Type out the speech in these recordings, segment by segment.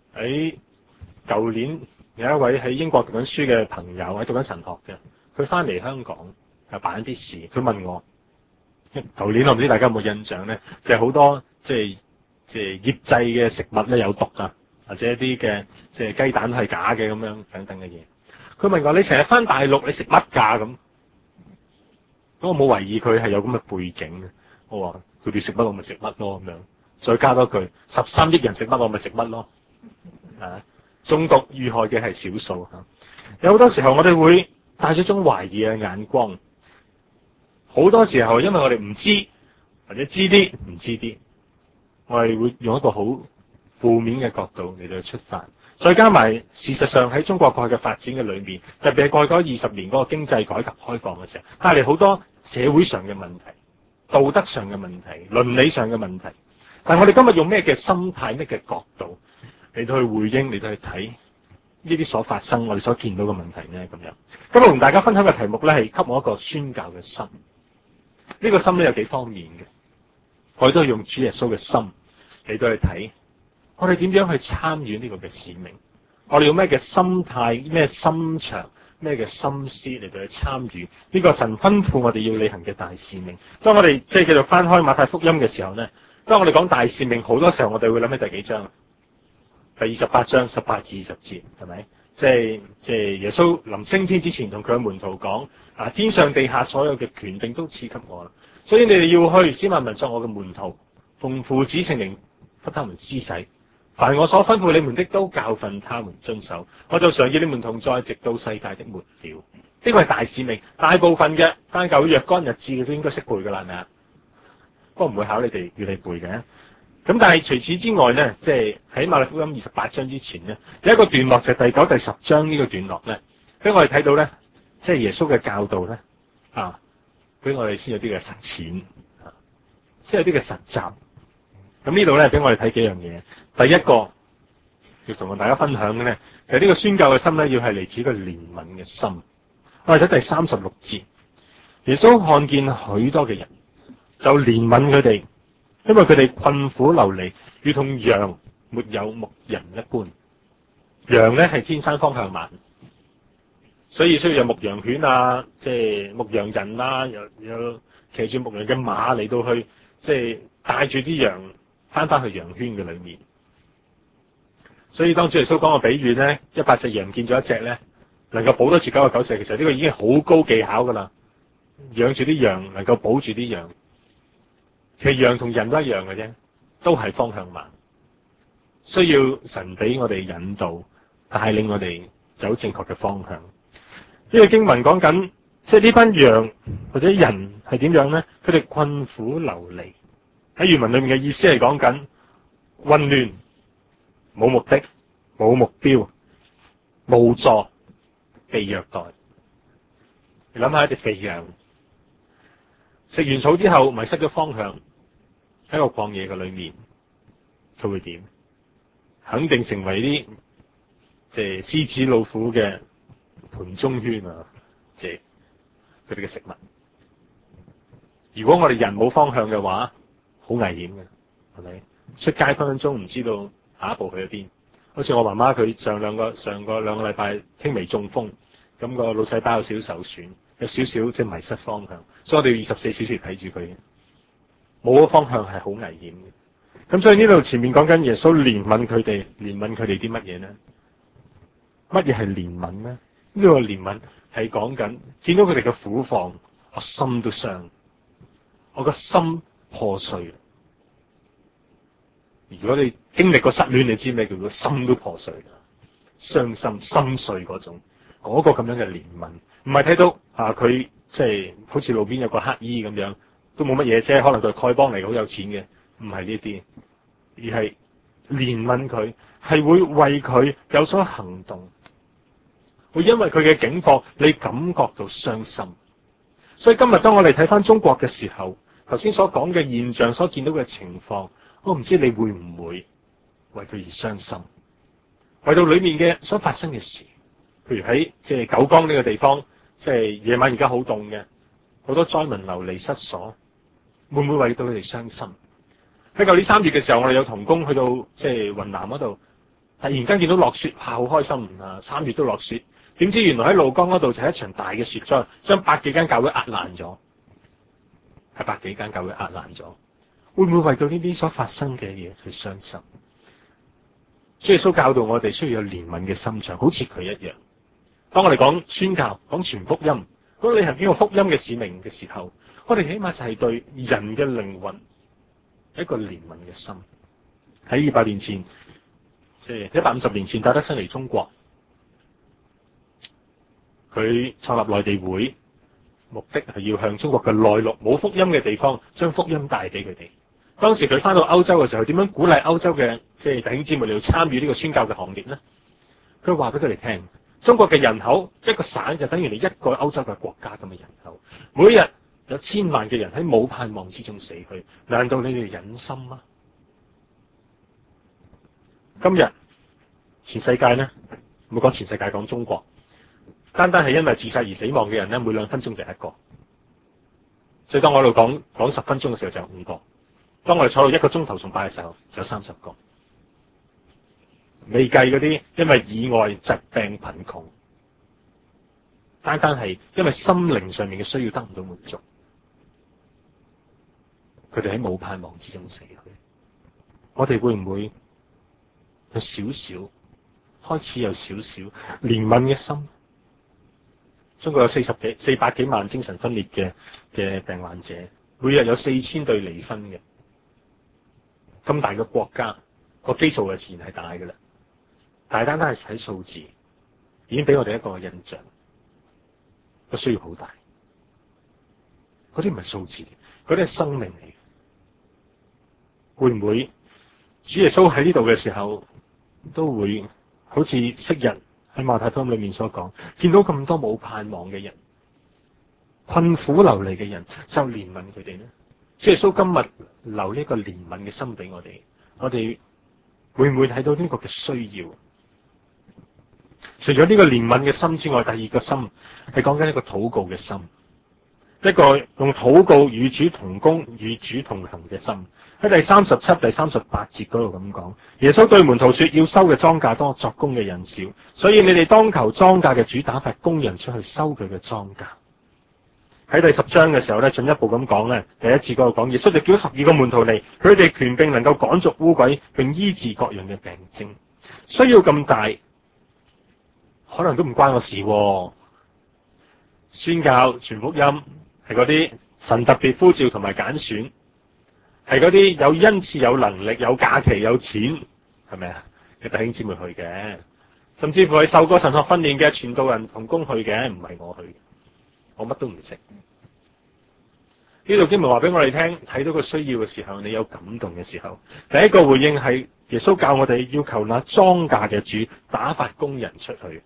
喺舊年有一位喺英國讀緊書嘅朋友，喺讀緊神學嘅，佢翻嚟香港又辦一啲事，佢問我，舊年我唔知大家有冇印象咧，就係好多即係醃製嘅食物咧有毒啊，或者一啲嘅即係雞蛋係假嘅咁樣等等嘅嘢。佢問我，你成日翻大陸，你食乜㗎咁？咁我冇懷疑佢係有咁嘅背景嘅。我話佢哋食乜我咪食乜咯咁樣，再加多句13億人食乜我咪食乜咯。中毒遇害嘅係少數嚇。有好多時候我哋會帶咗種懷疑嘅眼光，好多時候因為我哋唔知或者知啲唔知啲，我哋會用一個好負面嘅角度嚟到出發。再加埋事實上喺中國過去嘅發展嘅裏面，特別係過去嗰20年嗰個經濟改革開放嘅時候，帶嚟好多社會上嘅問題、道德上嘅問題、倫理上嘅問題。但係我哋今日用咩嘅心態、咩嘅角度嚟到去回應、嚟到去睇呢啲所發生、我哋所見到嘅問題呢？咁樣，今日同大家分享嘅題目咧係給我一個宣教嘅心。呢個心咧有幾方面嘅，我哋都係用主耶穌嘅心嚟到去睇。我哋點樣去參與呢個嘅使命？我哋用咩嘅心態、咩心腸、咩嘅心思嚟到去參與呢個神吩咐我哋要履行嘅大使命？當我哋即係繼續翻開馬太福音嘅時候呢，當我哋講大使命，好多時候我哋會諗起第幾章？第28章18至20節，係咪？即係耶穌臨升天之前，同佢嘅門徒講：天上地下所有嘅權柄都賜給我啦，所以你哋要去，使萬民作我嘅門徒，奉父子聖靈給他們施洗。凡我所吩咐你們的，都教訓他們遵守。我就常與你們同在，直到世界的末了。呢個係大使命，大部分嘅翻教會若干日子嘅都應該識背㗎啦，係咪啊？不過唔會考你哋要你背嘅。咁但係除此之外呢，即係喺馬太福音28章之前呢，有一個段落就係第9、第10章呢個段落呢，俾我哋睇到呢，即係耶穌嘅教導呢，俾我哋先有啲嘅實踐，先有啲嘅實習。咁呢度咧，俾我哋睇幾樣嘢。第一個要同大家分享嘅咧，就係呢個宣教嘅心咧，要係嚟自一個憐憫嘅心。我哋睇第36節，耶穌看見許多嘅人，就憐憫佢哋，因為佢哋困苦流離，如同羊沒有牧人一般。羊咧係天生方向盲，所以需要有牧羊犬啊，即係牧羊人啊，有騎住牧羊嘅馬嚟到去，即係帶住啲羊翻去羊圈嘅裏面。所以當主耶穌講個比喻咧，100隻羊見咗一隻咧，能夠保得住99隻，其實呢個已經好高技巧噶啦。養住啲羊，能夠保住啲羊。其實羊同人都一樣嘅啫，都係方向盲，需要神俾我哋引導，帶領我哋走正確嘅方向。呢個經文講緊，即係呢班羊或者人係點樣咧？佢哋困苦流離，喺原文裏面嘅意思係講緊混亂、冇目的、冇目標、無助、被虐待。你諗下一隻肥羊食完草之後迷失咗方向，喺個曠野嘅裏面，佢會點？肯定成為啲即係獅子老虎嘅盤中圈啊！即係佢哋嘅食物。如果我哋人冇方向嘅話，好危險嘅，係咪？出街分分鐘唔知道下一步去咗邊。好似我媽媽佢上兩個禮拜輕微中風，咁個腦細胞有少少受損，有少少即係迷失方向，所以我哋要24小時睇住佢。冇咗方向係好危險嘅。咁所以呢度前面講緊耶穌憐憫佢哋，憐憫佢哋啲乜嘢呢？乜嘢係憐憫呢？呢個憐憫係講緊見到佢哋嘅苦況，我心都傷，我個心破碎。如果你經歷過失戀，你知咩叫做心都破碎啦，傷心心碎嗰種，嗰個咁樣嘅憐憫，唔係睇到佢即係好似路邊有個乞衣咁樣，都冇乜嘢啫，可能佢係丐幫嚟，好有錢嘅，唔係呢啲，而係憐憫佢，係會為佢有所行動，會因為佢嘅境況，你感覺到傷心。所以今日當我哋睇翻中國嘅時候，頭先所講嘅現象，所見到嘅情況，我唔知你會唔會為佢而傷心，為到裏面嘅所發生嘅事，譬如喺即係九江呢個地方，即係夜晚而家好凍嘅，好多災民流離失所，會唔會為到佢哋傷心？喺舊年3月嘅時候，我哋有同工去到即係雲南嗰度， 突然間見到落雪，好開心啊！3月都落雪，點知原來喺怒江嗰度就係一場大嘅雪災，將百幾間教會壓爛咗，係百幾間教會壓爛咗。會唔會為到呢啲所發生嘅嘢去傷心？主耶穌教導我哋需要有憐憫嘅心腸，好似佢一樣。當我哋講宣教、講傳福音、講履行呢個福音嘅使命嘅時候，我哋起碼就係對人嘅靈魂一個憐憫嘅心。喺200年前，即係150年前，戴德生嚟中國，佢創立內地會，目的係要向中國嘅內陸冇福音嘅地方，將福音帶俾佢哋。當時佢翻到歐洲嘅時候，點樣鼓勵歐洲嘅弟兄姊妹嚟參與呢個宣教嘅行列呢？佢話俾佢哋聽，中國嘅人口一個省就等於你一個歐洲嘅國家咁嘅人口，每日有1000萬嘅人喺冇盼望之中死去，難道你哋忍心嗎？今日全世界呢，唔好講全世界，講中國，單單係因為自殺而死亡嘅人呢，每2分鐘就1個。所以當我喺度講10分鐘嘅時候就有5個。當我哋坐到1個鐘頭崇拜嘅時候，就有30個，未計嗰啲因為意外、疾病、貧窮，單單係因為心靈上面嘅需要得唔到滿足，佢哋喺冇盼望之中死去。我哋會唔會有少少開始有少少憐憫嘅心？中國有400幾萬精神分裂嘅病患者，每日有4000對離婚嘅。咁大嘅國家，個基數就自然係大嘅啦。但係單單係睇數字，已經俾我哋一個印象，個需要好大。嗰啲唔係數字，嗰啲係生命嚟嘅。會唔會主耶穌喺呢度嘅時候，都會好似昔日喺馬太福音裏面所講，見到咁多冇盼望嘅人、困苦流離嘅人，就憐憫佢哋呢？主耶穌今日留一個憐憫嘅心俾我哋會唔會睇到呢個嘅需要？除咗呢個憐憫嘅心之外，第二個心係講緊一個禱告嘅心，一個用禱告與主同工、與主同行嘅心。喺第37、第38節嗰度咁講，耶穌對門徒說：要收嘅莊稼多，作工嘅人少，所以你哋當求莊稼嘅主打發工人出去收佢嘅莊稼。喺第10章嘅時候咧，進一步咁講咧，第1節嗰度講，耶穌就叫咗12個門徒嚟，佢哋權柄能夠趕逐污鬼，並醫治各樣嘅病症。需要咁大，可能都唔關我事喎。宣教傳福音係嗰啲神特別呼召同埋揀選，係嗰啲有恩賜、有能力、有假期、有錢，係咪啊？嘅弟兄姊妹去嘅，甚至乎係受過神學訓練嘅傳道人同工去嘅，唔係我去嘅。我乜都唔識。呢度經文話俾我哋聽，睇到個需要嘅時候，你有感動嘅時候，第一個回應係耶穌教我哋要求那莊稼嘅主打發工人出去。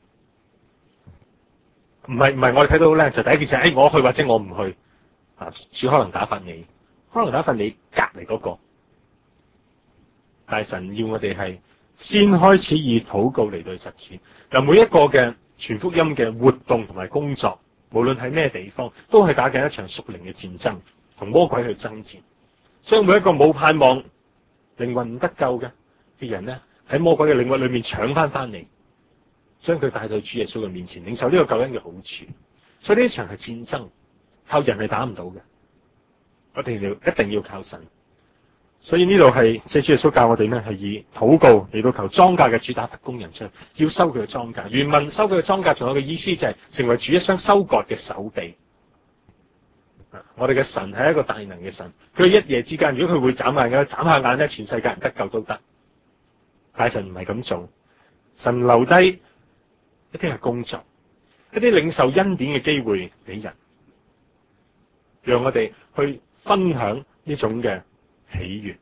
唔係我哋睇到咧，就第一件事，我去或者我唔去啊，主可能打發你，可能打發你隔離嗰個。但係神要我哋係先開始以禱告嚟對實踐。嗱，每一個嘅傳福音嘅活動同埋工作，無論喺咩地方，都係打緊一場屬靈嘅戰爭，同魔鬼去爭戰。將每一個冇盼望、靈魂唔得救嘅人咧，喺魔鬼嘅領域裏面搶翻嚟，將佢帶到主耶穌嘅面前，領受呢個救恩嘅好處。所以呢一場係戰爭，靠人係打唔到嘅，我哋一定要靠神。所以呢度係即係主耶穌教我哋呢，係以禱告嚟到求莊稼嘅主打發工人出去，要收佢嘅莊稼。原文收佢嘅莊稼，仲有個意思就係成為主一雙收割嘅手臂。我哋嘅神係一個大能嘅神，佢一夜之間，如果佢會眨眼嘅，眨下眼咧，全世界人得救都得。但係神唔係咁做，神留低一啲係工作，一啲領受恩典嘅機會俾人，讓我哋去分享呢種嘅喜悅。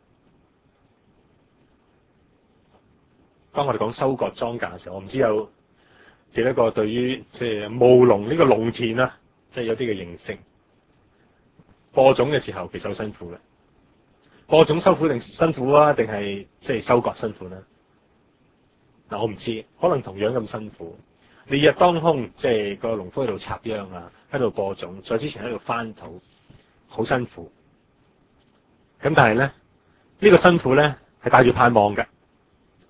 當我哋講收割莊稼嘅時候，我唔知有幾多個對於即係務農呢個農田啊，即係有啲嘅認識。播種嘅時候其實好辛苦嘅，播種辛苦定辛苦啊？定係即係收割辛苦咧？嗱，我唔知，可能同樣咁辛苦。烈日當空，即係個農夫喺度插秧啊，喺度播種，再之前喺度翻土，好辛苦。咁但係咧，呢個辛苦咧係帶住盼望嘅。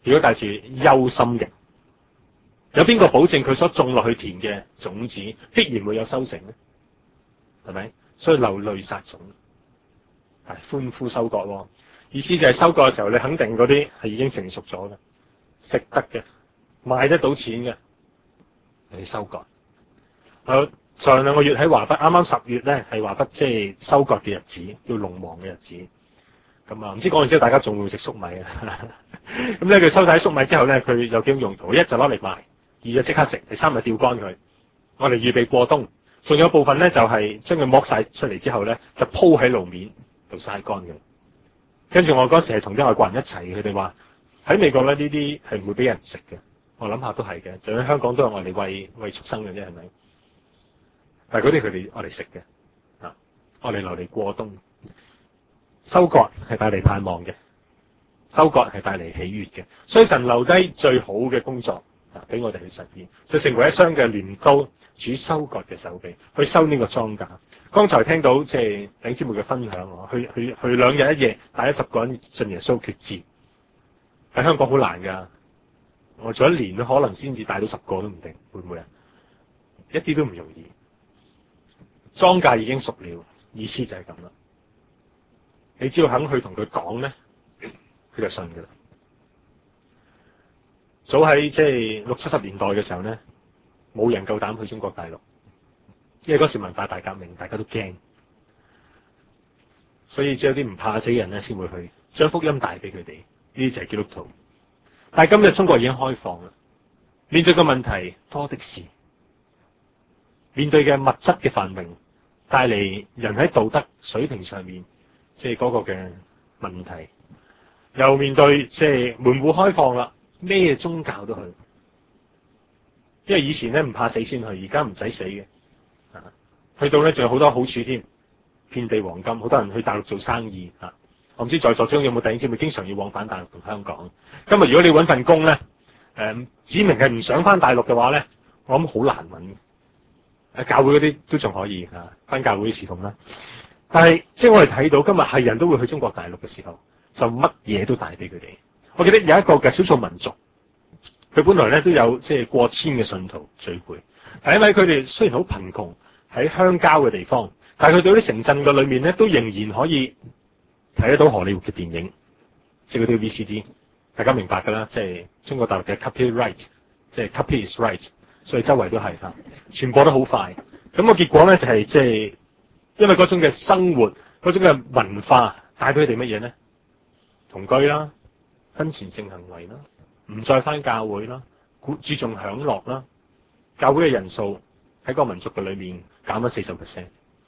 如果帶住憂心嘅，有邊個保證佢所種落去田嘅種子必然會有收成咧？係咪？所以流淚撒種，係歡呼收割喎。意思就係收割嘅時候，你肯定嗰啲係已經成熟咗嘅，食得嘅，賣得到錢嘅，你收割。上兩個月喺華北，啱啱10月咧係華北即係收割嘅日子，叫農忙嘅日子。咁啊，唔知講完之後大家仲會食粟米啊？咁咧佢收晒啲粟米之後咧，佢有幾種用途：一就攞嚟賣，二就即刻食，第三就吊乾佢，我哋預備過冬。仲有部分咧就係將佢剝晒出嚟之後咧，就鋪喺路面度曬乾嘅。跟住我嗰時係同啲外國人一齊，佢哋話喺美國咧呢啲係唔會俾人食嘅。我諗下都係嘅，就喺香港都係我哋餵畜生嘅啫，係咪？但係嗰啲佢哋我哋食嘅，啊，我哋留嚟過冬。收割係帶嚟盼望嘅，收割係帶嚟喜悅嘅，所以神留低最好嘅工作啊，俾我哋去實現，就成為一雙嘅鐮刀，主收割嘅手臂，去收呢個莊稼。剛才聽到即係弟兄姊妹嘅分享，去2日1夜帶10個人信耶穌決志，喺香港好難噶，我做1年都可能先至帶到10個都唔定，會唔會啊？一啲都唔容易。莊稼已經熟了，意思就係咁啦。你只要肯去同佢講咧，佢就信噶啦。早喺即係60、70年代嘅時候咧，冇人夠膽去中國大陸，因為嗰時文化大革命，大家都驚，所以只有啲唔怕死嘅人咧先會去，將福音帶俾佢哋。呢啲就係基督徒。但係今日中國已經開放啦，面對嘅問題多的是，面對嘅物質嘅繁榮帶嚟人喺道德水平上面即係嗰個嘅問題，又面對即係門戶開放啦，咩宗教都去，因為以前咧唔怕死先去，而家唔使死嘅，去到咧仲有好多好處添，遍地黃金，好多人去大陸做生意啊！我唔知在座中有冇弟兄姊妹經常要往返大陸同香港。今日如果你揾份工咧，指明係唔想翻大陸嘅話咧，我諗好難揾。教會嗰啲都仲可以翻教會侍奉啦。但係即係我哋睇到今日係人都會去中國大陸嘅時候，就乜嘢都帶俾佢哋。我記得有一個嘅少數民族，佢本來咧都有即係過千嘅信徒聚會，但係因為佢哋雖然好貧窮，喺鄉郊嘅地方，但係佢哋啲城鎮嘅裏面咧都仍然可以睇得到荷里活嘅電影，即係嗰啲 VCD， 大家明白㗎啦，即係中國大陸嘅 copyright， 即係 copy is right， 所以周圍都係傳播得好快。咁個結果咧就係即係因為嗰種嘅生活，嗰種嘅文化帶俾佢哋乜嘢咧？同居啦，婚前性行為啦，唔再返教會啦，注重享樂啦，教會嘅人數喺個民族嘅裏面減咗40%。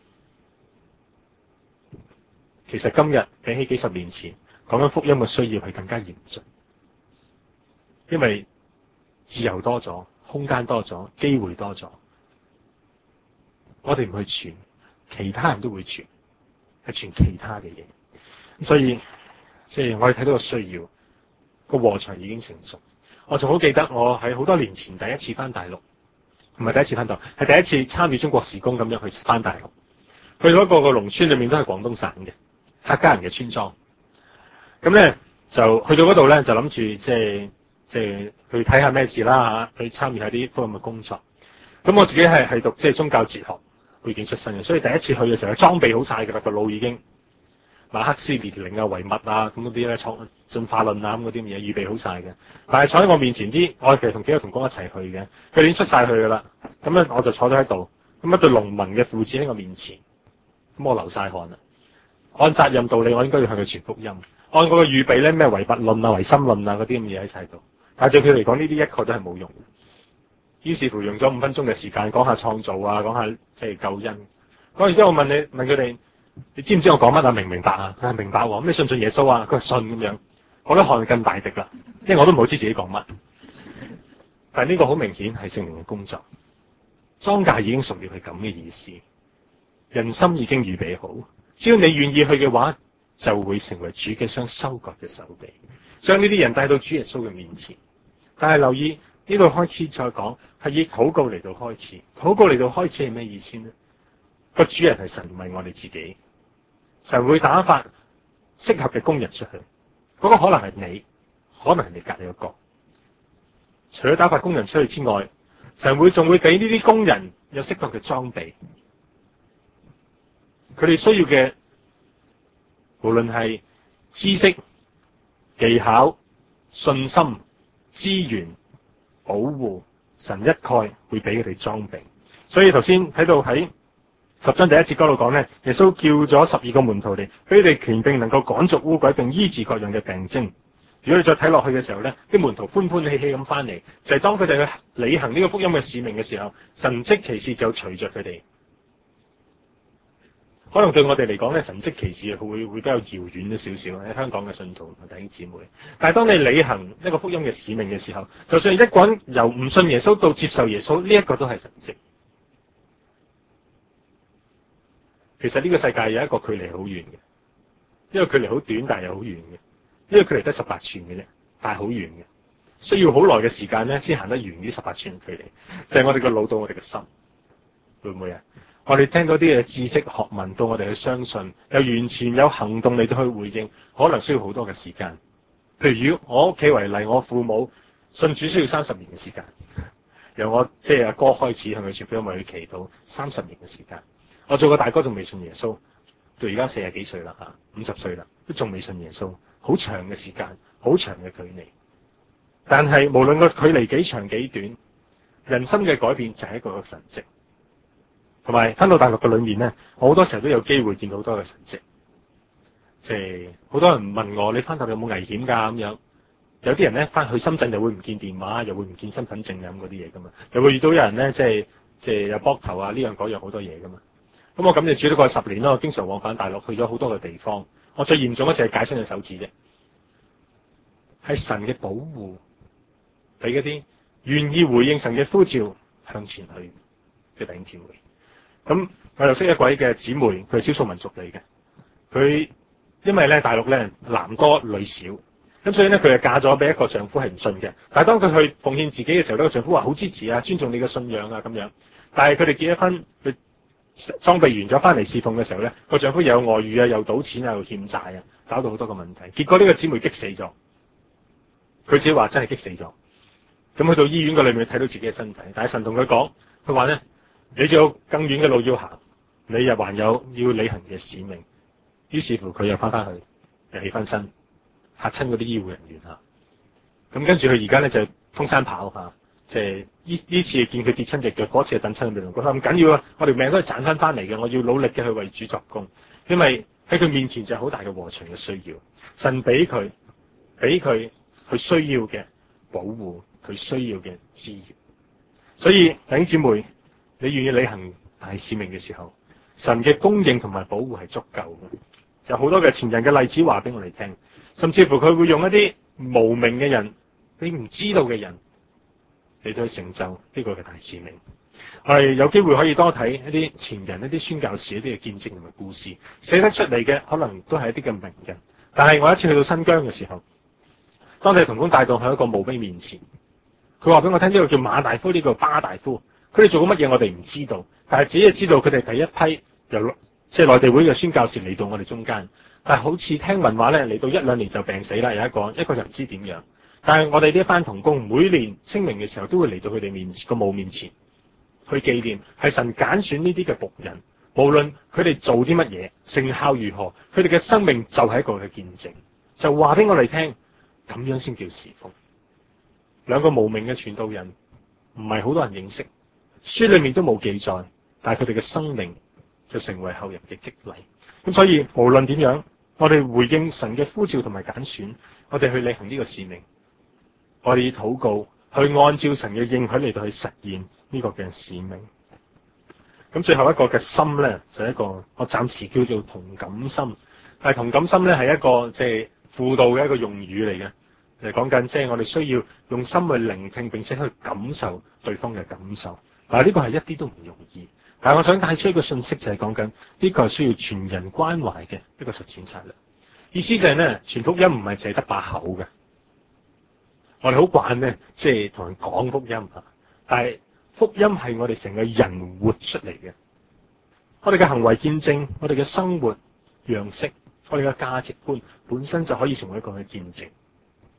其實今日比起幾十年前講緊福音嘅需要係更加嚴峻，因為自由多咗，空間多咗，機會多咗，我哋唔去傳，其他人都會傳，係傳其他嘅嘢。咁所以即係我哋睇到個需要，個禾場已經成熟。我仲好記得我喺好多年前第一次翻大陸，唔係第一次翻大陸，係第一次參與中國事工咁樣去翻大陸。去到一個農村裏面都係廣東省嘅客家人嘅村莊，咁咧就去到嗰度咧就諗住即係去睇下咩事啦嚇，去參與下啲福音嘅工作。咁我自己係讀即係宗教哲學背景出身嘅，所以第一次去嘅時候裝備好晒㗎啦，個腦已經馬克思列寧啊、唯物啊咁嗰啲咧創進化論啊咁嗰啲咁嘢預備好晒嘅。但係坐喺我面前啲，我其實同幾個同工一齊去嘅，佢哋已經出晒去㗎啦。咁咧我就坐咗喺度，咁一對農民嘅父子喺我面前，咁我流晒汗啦。按責任道理，我應該要向佢傳福音。按我嘅預備咧，咩唯物論啊、唯心論啊嗰啲咁嘢喺晒度。但係對佢嚟講，呢啲一概都係冇用。於是乎用咗5分鐘嘅時間講下創造啊，講下即係救恩。講完之後，我問佢哋，你知唔知我講乜啊？明唔明白啊？佢係明白喎。咁你信唔信耶穌啊？佢話信咁樣。我啲汗更大滴啦，因為我都唔好知自己講乜。但係呢個好明顯係聖靈嘅工作。莊稼已經熟了係咁嘅意思，人心已經預備好。只要你願意去嘅話，就會成為主嘅雙收割嘅手臂，將呢啲人帶到主耶穌嘅面前。但係留意呢度開始再講，係以禱告嚟到開始。禱告嚟到開始係咩意思呢？個主人係神，唔係我哋自己。神會打發適合嘅工人出去，嗰個可能係你， 可能係你隔離個角。除咗打發工人出去之外，神仲會俾呢啲工人有適當嘅裝備，佢哋需要嘅無論係知識、技巧、信心、資源、保護，神一概會俾佢哋裝備。所以頭先睇到喺10章第1節嗰度講咧，耶穌叫咗12個門徒嚟，俾佢哋權柄能夠趕逐污鬼，並醫治各樣嘅病徵。如果你再睇落去嘅時候咧，啲門徒歡歡喜喜咁翻嚟，就係當佢哋去履行呢個福音嘅使命嘅時候，神蹟奇事就隨着佢哋。可能對我哋嚟講咧，神蹟奇事會比較遙遠咗少少喺香港嘅信徒同弟兄姊妹。但係當你履行一個福音嘅使命嘅時候，就算一個人由唔信耶穌到接受耶穌，呢一個都係神蹟。其實呢個世界有一個距離好遠嘅，呢個距離好短，但係又好遠嘅。呢個距離得18寸嘅啫，但係好遠嘅，需要好耐嘅時間咧，先行得完呢18寸距離。就係我哋個腦到我哋嘅心，會唔會啊？我哋聽到啲嘅知識學問到我哋去相信，又完全有行動嚟到去回應，可能需要好多嘅時間。譬如我屋企為例，我父母信主需要30年嘅時間，由我即係阿哥開始向佢傳福音，為佢祈禱30年嘅時間。我做個大哥仲未信耶穌，到而家40幾歲啦50歲啦，都仲未信耶穌。好長嘅時間，好長嘅距離，但係無論個距離幾長幾短，人生嘅改變就係一個神蹟。同埋翻到大陸嘅裏面咧，我好多時候都有機會見到好多嘅神蹟。即係好多人問我：你翻大陸有冇危險㗎？咁樣有啲人咧翻去深圳又會唔見電話，又會唔見身份證咁嗰啲嘢㗎嘛，又會遇到有人咧即係有膊頭啊呢樣嗰樣好多嘢㗎嘛。咁我咁就住咗過10年啦，我經常往返大陸，去咗好多嘅地方。我最嚴重嗰次係解傷隻手指啫，係神嘅保護，俾嗰啲願意回應神嘅呼召向前去嘅弟兄姊妹。咁我又識一位嘅姊妹，佢係少數民族嚟嘅，佢因為咧大陸咧男多女少，咁所以咧佢就嫁咗俾一個丈夫係唔信嘅。但係當佢去奉獻自己嘅時候，呢個丈夫話好支持啊，尊重你嘅信仰啊咁樣。但係佢哋結咗婚，佢裝備完咗翻嚟侍奉嘅時候咧，個丈夫又有外遇啊，又賭錢啊，又欠債啊，搞到好多個問題。結果呢個姊妹激死咗，佢自己話真係激死咗。咁去到醫院嘅裏面睇到自己嘅身體，但係神同佢講，佢話咧你仲有更遠嘅路要行，你又還有要履行嘅使命。於是乎佢又翻返去，又起翻身，嚇親嗰啲醫護人員啊。咁跟住佢而家咧就通山跑嚇。即係呢次見佢跌親隻腳，嗰次係等親佢佢話唔緊要啊，我條命都係賺翻嚟嘅，我要努力嘅去為主作工，因為喺佢面前就係好大嘅禾場嘅需要，神俾佢佢需要嘅保護，佢需要嘅資源。所以弟兄姊妹，你願意履行大使命嘅時候，神嘅供應同埋保護係足夠嘅。有好多嘅前人嘅例子話俾我哋聽，甚至乎佢會用一啲無名嘅人，你唔知道嘅人，嚟到去成就呢個嘅大使命。我哋有機會可以多睇一啲前人、一啲宣教士一啲嘅見證同埋故事，寫得出嚟嘅可能都係一啲嘅名人。但係我一次去到新疆嘅時候，當地同工帶到喺一個墓碑面前，佢話俾我聽呢個叫馬大夫，呢個巴大夫，佢哋做過乜嘢我哋唔知道，但係只係知道佢哋第一批由即係內地會嘅宣教士嚟到我哋中間，但係好似聽聞話咧嚟到1-2年就病死啦，有一個就唔知點樣。但係我哋呢一班同工每年清明嘅時候都會嚟到佢哋面前個墓面前去紀念，係神揀選呢啲嘅僕人，無論佢哋做啲乜嘢，成效如何，佢哋嘅生命就係一個嘅見證，就話俾我哋聽，咁樣先叫侍奉。兩個無名嘅傳道人，唔係好多人認識，書裏面都冇記載，但係佢哋嘅生命就成為後人嘅激勵。咁所以無論點樣，我哋回應神嘅呼召同埋揀選，我哋去履行呢個使命。我哋以禱告去按照神嘅應許嚟到去實現呢個嘅使命。咁最後一個嘅心咧，就係一個我暫時叫做同感心。但係同感心咧係一個即係輔導嘅一個用語嚟嘅，就係講緊即係我哋需要用心去聆聽並且去感受對方嘅感受。嗱，呢個係一啲都唔容易。但係我想帶出一個信息，就係講緊呢個係需要全人關懷嘅一個實踐策略。意思就係咧，傳福音唔係淨係得把口嘅。我哋好慣咧，即係同人講福音嚇，但係福音係我哋成個人活出嚟嘅。我哋嘅行為見證，我哋嘅生活樣式，我哋嘅價值觀本身就可以成為一個嘅見證。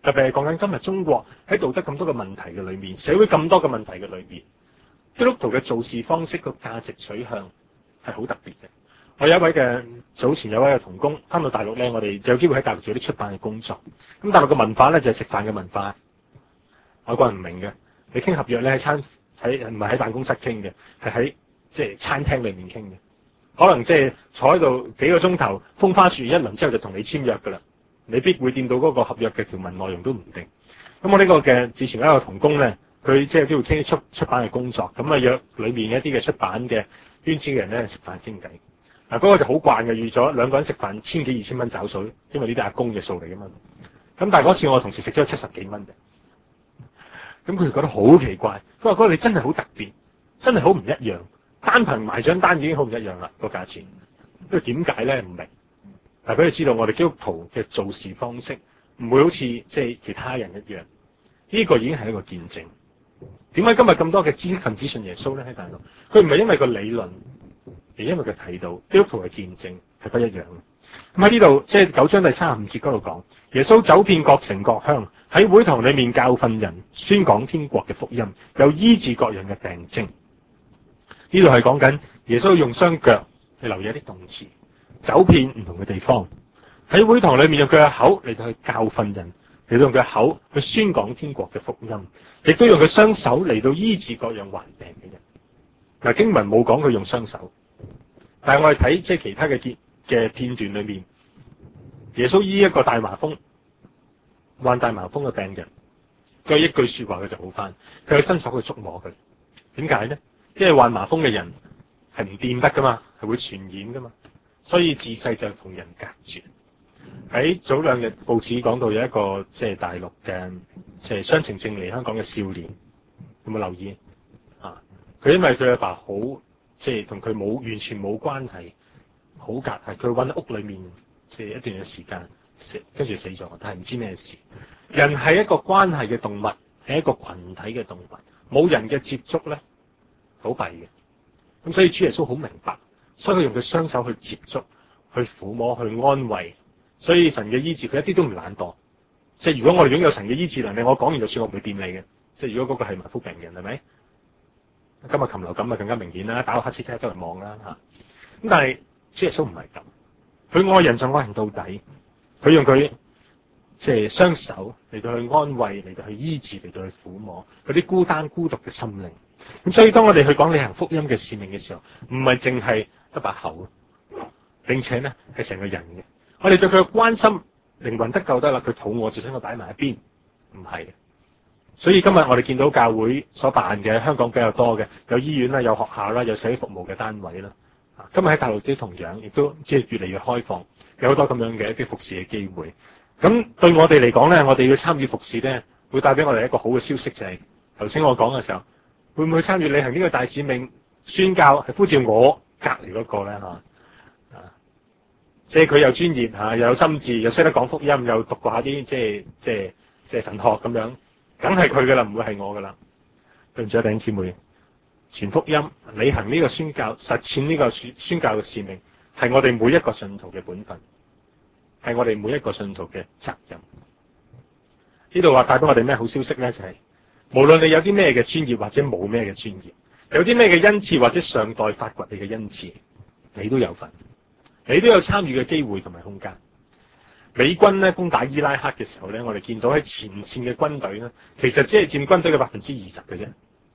特別係講緊今日中國喺道德咁多嘅問題嘅裏面，社會咁多嘅問題嘅裏面，基督徒嘅做事方式個價值取向係好特別嘅。我有一位嘅早前有一位嘅同工翻到大陸咧，我哋就有機會喺大陸做啲出版嘅工作。咁大陸嘅文化咧就係食飯嘅文化，外國人唔明嘅。你傾合約咧喺唔係喺辦公室傾嘅，係喺即係餐廳裏面傾嘅。可能即係坐喺度幾個鐘頭，風花雪月一輪之後就同你簽約噶啦，未必會掂到嗰個合約嘅條文內容都唔定。咁我呢個嘅之前一個同工咧，佢即係都要傾啲出版嘅工作，咁啊約裏面一啲嘅出版嘅圈子嘅人咧食飯傾偈。嗱，嗰個就好慣嘅，預咗兩個人食飯千幾2000蚊找數，因為呢啲阿公嘅數嚟噶嘛。咁但係嗰次我同事食咗70幾蚊嘅，咁佢哋覺得好奇怪。佢話嗰個你真係好特別，真係好唔一樣。單憑埋張單已經好唔一樣啦，個價錢。因為點解咧唔明？但係俾佢知道我哋基督徒嘅做事方式唔會好似即係其他人一樣。呢個已經係一個見證。點解今日咁多嘅知識分子信耶穌咧喺大陸？佢唔係因為個理論。而因為佢睇到基督徒嘅見證係不一樣嘅。咁喺呢度即係9章第35節嗰度講，耶穌走遍各城各鄉，喺會堂裏面教訓人，宣講天國嘅福音，又醫治各樣嘅病症。呢度係講緊耶穌用雙腳，你留意一啲動詞，走遍唔同嘅地方，喺會堂裏面用佢嘅口嚟到去教訓人，嚟到用佢嘅口去宣講天國嘅福音，亦都用佢雙手嚟到醫治各樣患病嘅人。嗱，經文冇講佢用雙手。但係我哋睇即係其他嘅片段裏面，耶穌醫一個大麻風患大麻風嘅病人，佢一句說話佢就好翻，佢去伸手去觸摸佢。點解呢？因為患麻風嘅人係唔掂得噶嘛，係會傳染噶嘛，所以自細就同人隔絕。喺早2日報紙講到有一個即係大陸嘅即係雙程證嚟香港嘅少年，有冇留意啊？佢因為佢阿爸好。即係同佢完全冇關係，好隔係佢揾喺屋裏面，即係一段嘅時間跟住死咗，但係唔知咩事。人係一個關係嘅動物，係一個群體嘅動物，冇人嘅接觸咧，好弊嘅。咁所以主耶穌好明白，所以佢用佢雙手去接觸、去撫摸、去安慰。所以神嘅醫治佢一啲都唔懶惰。即係如果我哋擁有神嘅醫治能力，我講完就算，我唔會掂你嘅。即係如果嗰個係麻風病人，係咪？今日禽流感咪更加明顯啦，打個黑漆漆周圍望啦嚇。咁但係主耶穌唔係咁，佢愛人就愛人到底，佢用佢即係雙手嚟到去安慰，嚟到去醫治，嚟到去撫摸嗰啲孤單孤獨嘅心靈。咁所以當我哋去講履行福音嘅使命嘅時候，唔係淨係得把口，並且咧係成個人嘅。我哋對佢嘅關心，靈魂得救得啦，佢肚餓就將佢擺埋一邊，唔係。所以今日我哋見到教會所辦嘅，香港比較多嘅，有醫院啦，有學校啦，有社會服務嘅單位啦。今日喺大陸啲同樣，亦都即係越嚟越開放，有好多咁樣嘅一啲服侍嘅機會。咁對我哋嚟講咧，我哋要參與服侍咧，會帶俾我哋一個好嘅消息，就係頭先我講嘅時候，會唔會參與履行呢個大使命宣教，係呼召我隔離嗰個咧嚇？即係佢又專業嚇，又有心智，又識得講福音，又讀過下啲即係神學咁樣。梗係佢噶啦，唔會係我噶啦。對唔住啊，弟兄姊妹，傳福音、履行呢個宣教、實踐呢個宣教嘅使命，係我哋每一個信徒嘅本分，係我哋每一個信徒嘅責任。呢度話帶俾我哋咩好消息咧？就係無論你有啲咩嘅專業或者冇咩嘅專業，有啲咩嘅恩賜或者尚待發掘你嘅恩賜，你都有份，你都有參與嘅機會同埋空間。美軍咧攻打伊拉克嘅時候咧，我哋見到喺前線嘅軍隊咧，其實只係佔軍隊嘅20%嘅啫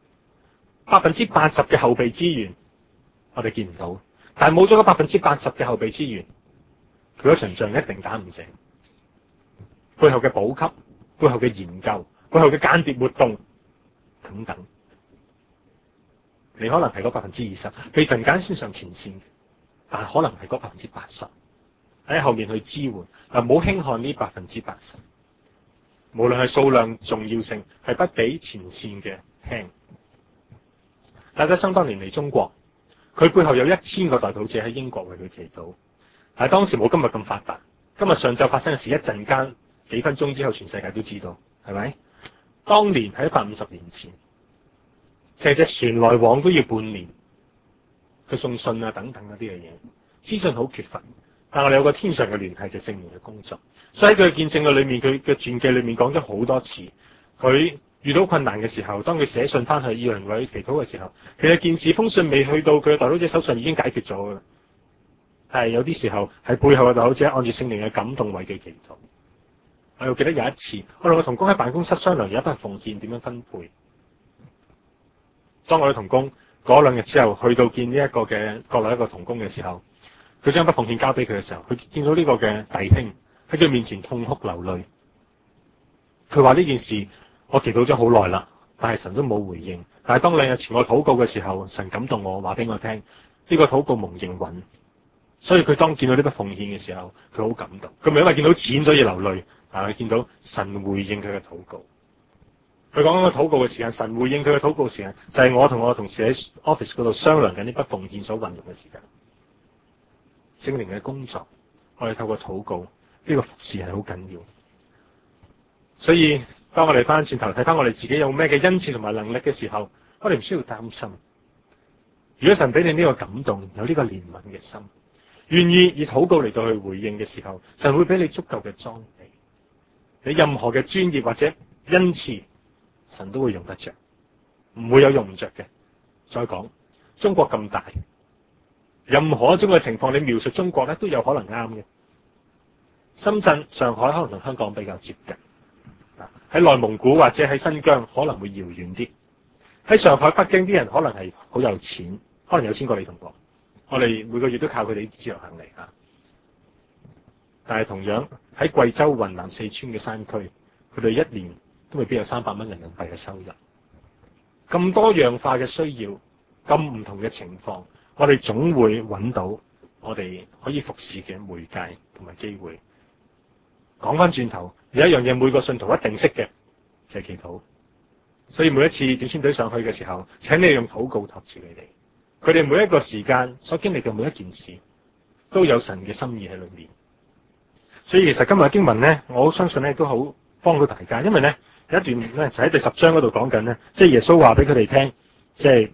，80%嘅後備資源我哋見唔到，但係冇咗嗰80%嘅後備資源，佢嗰場仗一定打唔成。背後嘅補給、背後嘅研究、背後嘅間諜活動等等，你可能係嗰20%，被神揀選上前線嘅，但係可能係嗰80%。喺後面去支援，嗱，唔好輕看呢80%，無論係數量重要性，係不比前線嘅輕。戴德生當年嚟中國，佢背後有1000個代禱者喺英國為佢祈禱，但係當時冇今日咁發達。今日上晝發生嘅事，一陣間幾分鐘之後，全世界都知道，係咪？當年喺150年前，成隻船來往都要半年，佢送信啊等等嗰啲嘅嘢，資訊好缺乏。 但我哋有個天上嘅聯繫，就係聖靈嘅工作。所以喺佢嘅見證嘅裏面，佢嘅傳記裏面講咗好多次，佢遇到困難嘅時候，當佢寫信翻去要人為佢祈禱嘅時候，其實件事封信未去到佢嘅代禱者手上已經解決咗㗎啦。但係有啲時候係背後嘅代禱者按住聖靈嘅感動為佢祈禱。我又記得有一次，我哋個同工喺辦公室商量有一筆奉獻點樣分配。當我哋同工嗰2日之後去到見呢一個嘅國內一個同工嘅時候，佢將筆奉獻交俾佢嘅時候，佢見到呢個嘅弟兄喺佢面前痛哭流淚。佢話呢件事我祈禱咗好耐啦，但係神都冇回應。但係當2日前我禱告嘅時候，神感動我話俾我聽，呢個禱告蒙應允。所以佢當見到呢筆奉獻嘅時候，佢好感動。佢唔係因為見到錢所以流淚，但係佢見到神回應佢嘅禱告。佢講緊個禱告嘅時間，神回應佢嘅禱告時間，就係我同我同事喺 office 嗰度商量緊呢筆奉獻所運用嘅時間。聖靈嘅工作，我哋透過禱告，呢個服侍係好緊要。所以當我哋翻轉頭睇翻我哋自己有咩嘅恩賜同埋能力嘅時候，我哋唔需要擔心。如果神俾你呢個感動，有呢個憐憫嘅心，願意以禱告嚟到去回應嘅時候，神會俾你足夠嘅裝備。你任何嘅專業或者恩賜，神都會用得着，唔會有用唔着嘅。再講中國咁大，任何一種嘅情況，你描述中國咧都有可能啱嘅。深圳、上海可能同香港比較接近，喺內蒙古或者喺新疆可能會遙遠啲。喺上海、北京啲人可能係好有錢，可能有錢過你同我。我哋每個月都靠佢哋自由行嚟嚇。但係同樣喺貴州、雲南、四川嘅山區，佢哋一年都未必有300蚊人民幣嘅收入。咁多樣化嘅需要，咁唔同嘅情況，我哋總會揾到我哋可以服侍嘅媒介同埋機會。講翻轉頭，有一樣嘢每個信徒一定識嘅，就係祈禱。所以每一次短宣隊上去嘅時候，請你用禱告托住你哋。佢哋每一個時間所經歷嘅每一件事，都有神嘅心意喺裏面。所以其實今日嘅經文咧，我好相信咧都好幫到大家，因為咧有一段咧就喺第10章嗰度講緊咧，即係耶穌話俾佢哋聽，即係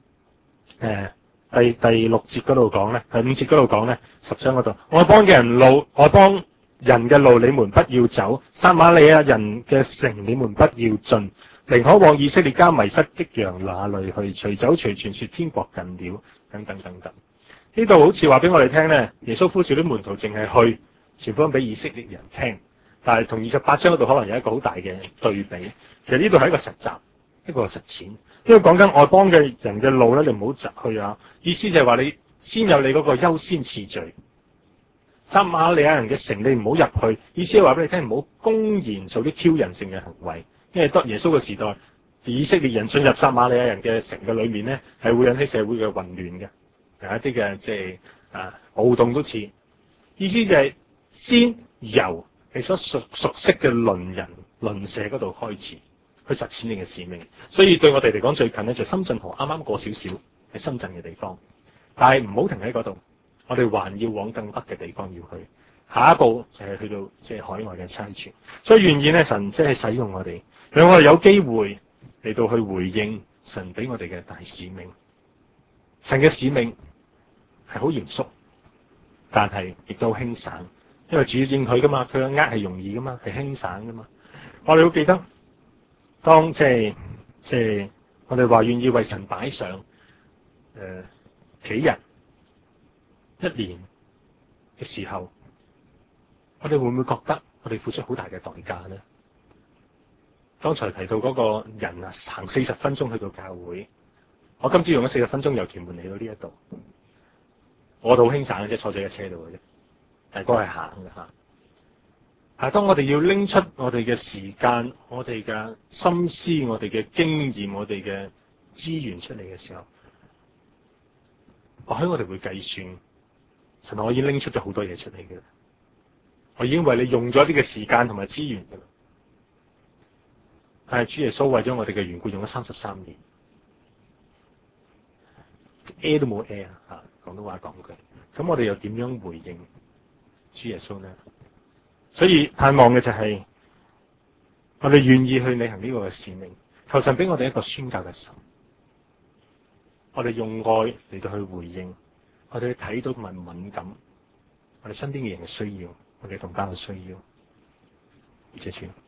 第6節嗰度講咧，第5節嗰度講咧，10章嗰度，外邦人嘅路你們不要走，撒瑪利亞人嘅城你們不要進，寧可往以色列家迷失的羊那裏去，隨走隨傳說天國近了，等等等等。呢度好似話俾我哋聽咧，耶穌呼召啲門徒淨係去傳福音俾以色列人聽，但係同28章嗰度可能有一個好大嘅對比。其實呢度係一個實習，一個實踐。因為講緊外邦嘅人嘅路咧，你唔好疾去啊。意思就係話你先有你嗰個優先次序。撒瑪利亞人嘅城你唔好入去，意思係話俾你聽，唔好公然做啲挑釁性嘅行為。因為當耶穌嘅時代，以色列人進入撒瑪利亞人嘅城嘅裏面咧，係會引起社會嘅混亂嘅，有一啲嘅即係暴動都似。意思就係先由你所熟悉嘅鄰人鄰舍嗰度開始去實踐你嘅使命。所以對我哋嚟講最近咧就深圳河啱啱過少少喺深圳嘅地方，但係唔好停喺嗰度。我哋還要往更北嘅地方要去，下一步就係去到即係海外嘅差傳。所以願意咧，神即係使用我哋，讓我哋有機會嚟到去回應神俾我哋嘅大使命。神嘅使命係好嚴肅，但係亦都好輕省，因為主應佢噶嘛，佢嘅軛係容易噶嘛，係輕省噶嘛。我哋要記得，當即係我哋話願意為神擺上幾日、1年嘅時候，我哋會唔會覺得我哋付出好大嘅代價呢？剛才提到嗰個人啊，行40分鐘去到教會，我今朝用咗40分鐘由屯門嚟到呢一度，我都好輕省嘅啫，坐咗喺車度嘅啫，但係嗰係行嘅嚇。但係當我哋要拎出我哋嘅時間、我哋嘅心思、我哋嘅經驗、我哋嘅資源出嚟嘅時候，或許我哋會計算。神，我已經拎出咗好多嘢出嚟嘅，我已經為你用咗啲嘅時間同埋資源嘅，但係主耶穌為咗我哋嘅緣故用咗33年，A 都冇 A 啊！廣東話講句，咁我哋又點樣回應主耶穌呢？所以盼望嘅就係我哋願意去履行呢個嘅使命，求神俾我哋一個宣教嘅心，我哋用愛嚟到去回應。我哋睇到同埋敏感， 我哋身邊嘅人嘅需要，我哋同胞嘅需要。謝主。